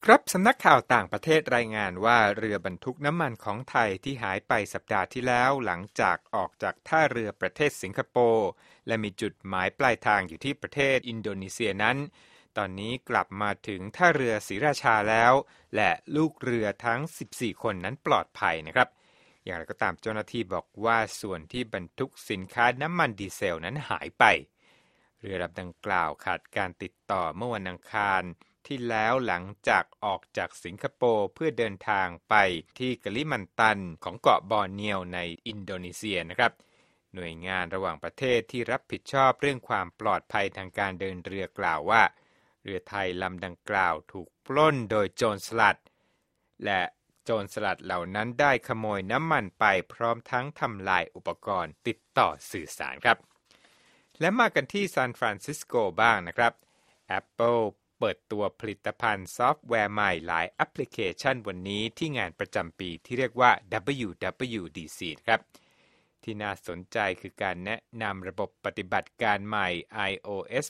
ครับสำนักข่าวต่างประเทศรายงานว่าเรือบรรทุกน้ำมันของไทยที่หายไปสัปดาห์ที่แล้วหลังจากออกจากท่าเรือประเทศสิงคโปร์และมีจุดหมายปลายทางอยู่ที่ประเทศอินโดนีเซียนั้นตอนนี้กลับมาถึงท่าเรือศรีราชาแล้วและลูกเรือทั้ง14คนนั้นปลอดภัยนะครับอย่างไรก็ตามเจ้าหน้าที่บอกว่าส่วนที่บรรทุกสินค้าน้ำมันดีเซลนั้นหายไปเรือลำดังกล่าวขาดการติดต่อเมื่อวันอังคารที่แล้วหลังจากออกจากสิงคโปร์เพื่อเดินทางไปที่กะลิมันตันของเกาะบอร์เนียวในอินโดนีเซียนะครับหน่วยงานระหว่างประเทศที่รับผิดชอบเรื่องความปลอดภัยทางการเดินเรือกล่าวว่าเรือไทยลำดังกล่าวถูกปล้นโดยโจรสลัดและโจรสลัดเหล่านั้นได้ขโมยน้ำมันไปพร้อมทั้งทำลายอุปกรณ์ติดต่อสื่อสารครับและมากันที่ซานฟรานซิสโกบ้างนะครับ Appleเปิดตัวผลิตภัณฑ์ซอฟต์แวร์ใหม่หลายแอปพลิเคชันวันนี้ที่งานประจำปีที่เรียกว่า WWDC ครับที่น่าสนใจคือการแนะนำระบบปฏิบัติการใหม่ iOS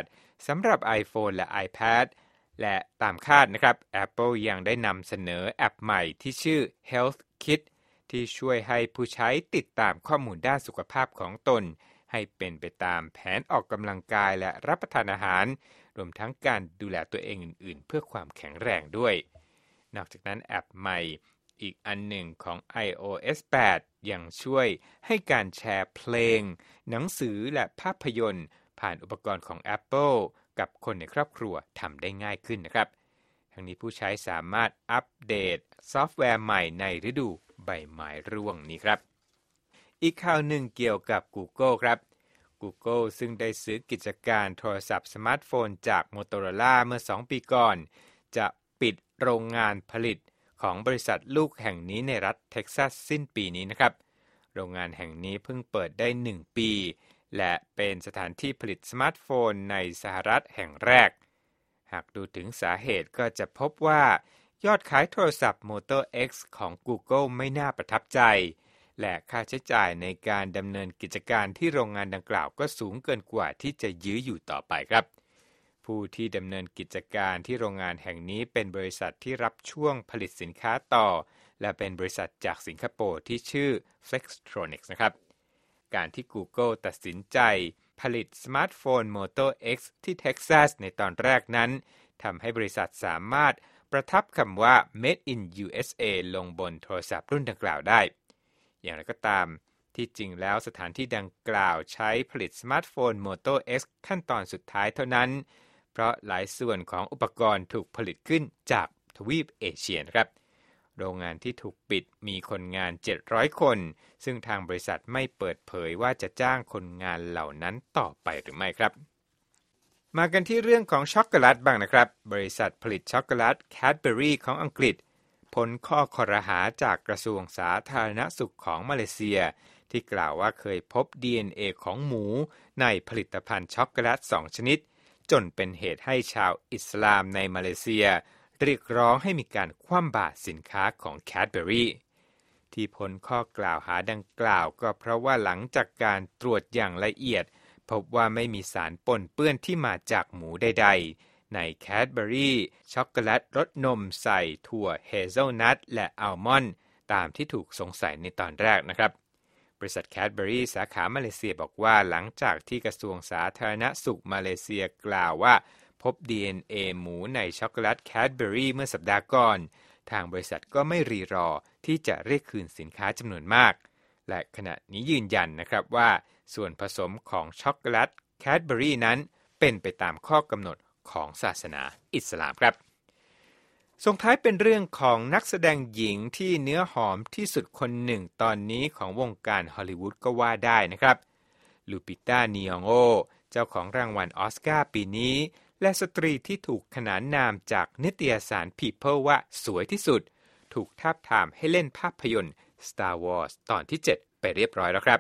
8 สำหรับ iPhone และ iPad และตามคาดนะครับ Apple ยังได้นำเสนอแอปใหม่ที่ชื่อ Health Kit ที่ช่วยให้ผู้ใช้ติดตามข้อมูลด้านสุขภาพของตนให้เป็นไปตามแผนออกกำลังกายและรับประทานอาหารรวมทั้งการดูแลตัวเองอื่นๆเพื่อความแข็งแรงด้วยนอกจากนั้นแอปใหม่อีกอันหนึ่งของ iOS 8 ยังช่วยให้การแชร์เพลงหนังสือและภาพยนตร์ผ่านอุปกรณ์ของ Apple กับคนในครอบครัวทำได้ง่ายขึ้นนะครับทั้งนี้ผู้ใช้สามารถอัปเดตซอฟต์แวร์ใหม่ในฤดูใบไม้ร่วงนี้ครับอีกข่าวหนึ่งเกี่ยวกับ Google ครับGoogle ซึ่งได้ซื้อกิจการโทรศัพท์สมาร์ทโฟนจาก Motorola เมื่อ2 ปีก่อนจะปิดโรงงานผลิตของบริษัทลูกแห่งนี้ในรัฐเท็กซัสสิ้นปีนี้นะครับโรงงานแห่งนี้เพิ่งเปิดได้1 ปีและเป็นสถานที่ผลิตสมาร์ทโฟนในสหรัฐแห่งแรกหากดูถึงสาเหตุก็จะพบว่ายอดขายโทรศัพท์ Moto X ของ Google ไม่น่าประทับใจและค่าใช้จ่ายในการดำเนินกิจการที่โรงงานดังกล่าวก็สูงเกินกว่าที่จะยื้ออยู่ต่อไปครับผู้ที่ดำเนินกิจการที่โรงงานแห่งนี้เป็นบริษัทที่รับช่วงผลิตสินค้าต่อและเป็นบริษัทจากสิงคโปร์ที่ชื่อ Flextronics นะครับการที่ Google ตัดสินใจผลิตสมาร์ทโฟน Moto X ที่เท็กซัสในตอนแรกนั้นทำให้บริษัทสามารถประทับคำว่า Made in USA ลงบนโทรศัพท์รุ่นดังกล่าวได้อย่างไรก็ตามที่จริงแล้วสถานที่ดังกล่าวใช้ผลิตสมาร์ทโฟน Moto X ขั้นตอนสุดท้ายเท่านั้นเพราะหลายส่วนของอุปกรณ์ถูกผลิตขึ้นจากทวีปเอเชียนะครับโรงงานที่ถูกปิดมีคนงาน700คนซึ่งทางบริษัทไม่เปิดเผยว่าจะจ้างคนงานเหล่านั้นต่อไปหรือไม่ครับมากันที่เรื่องของช็อกโกแลตบ้างนะครับบริษัทผลิตช็อกโกแลต Cadbury ของอังกฤษพ้นข้อคอรหาจากกระทรวงสาธารณสุขของมาเลเซียที่กล่าวว่าเคยพบ DNA ของหมูในผลิตภัณฑ์ช็อกโกแลต2 ชนิดจนเป็นเหตุให้ชาวอิสลามในมาเลเซียเรียกร้องให้มีการคว่ำบาตรสินค้าของ Cadbury ที่พ้นข้อกล่าวหาดังกล่าวก็เพราะว่าหลังจากการตรวจอย่างละเอียดพบว่าไม่มีสารปนเปื้อนที่มาจากหมูใดๆใน Cadbury ช็อกโกแลตรสนมใส่ถั่วเฮเซลนัทและอัลมอนด์ตามที่ถูกสงสัยในตอนแรกนะครับบริษัท Cadbury สาขามาเลเซียบอกว่าหลังจากที่กระทรวงสาธารณสุขมาเลเซียกล่าวว่าพบ DNA หมูในช็อกโกแลต Cadbury เมื่อสัปดาห์ก่อนทางบริษัทก็ไม่รีรอที่จะเรียกคืนสินค้าจำนวนมากและขณะนี้ยืนยันนะครับว่าส่วนผสมของช็อกโกแลต Cadbury นั้นเป็นไปตามข้อกำหนดของศาสนาอิสลามครับส่งท้ายเป็นเรื่องของนักแสดงหญิงที่เนื้อหอมที่สุดคนหนึ่งตอนนี้ของวงการฮอลลีวูดก็ว่าได้นะครับลูปิต้า นีองโอเจ้าของรางวัลออสการ์ปีนี้และสตรีที่ถูกขนานนามจากนิตยสาร People ว่าสวยที่สุดถูกทาบทามให้เล่นภาพยนตร์ Star Wars ตอนที่ 7 ไปเรียบร้อยแล้วครับ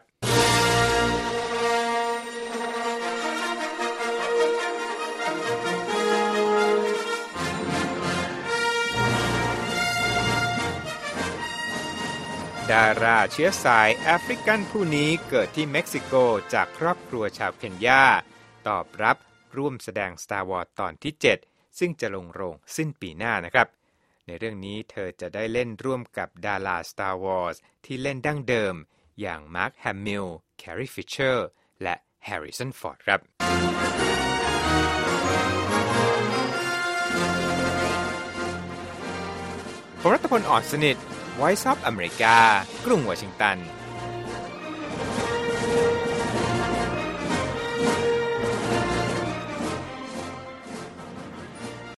ดาราเชื้อสายแอฟริกันผู้นี้เกิดที่เม็กซิโกจากครอบครัวชาวเคนยาตอบรับร่วมแสดง Star Wars ตอนที่ 7 ซึ่งจะลงโรงสิ้นปีหน้านะครับในเรื่องนี้เธอจะได้เล่นร่วมกับดารา Star Wars ที่เล่นดั้งเดิมอย่างมาร์ค แฮมมิล แครีฟิชเชอร์และแฮร์ริสัน ฟอร์ดครับผมรัตพล อ่อนสนิท Voice of America กรุงวอชิงตัน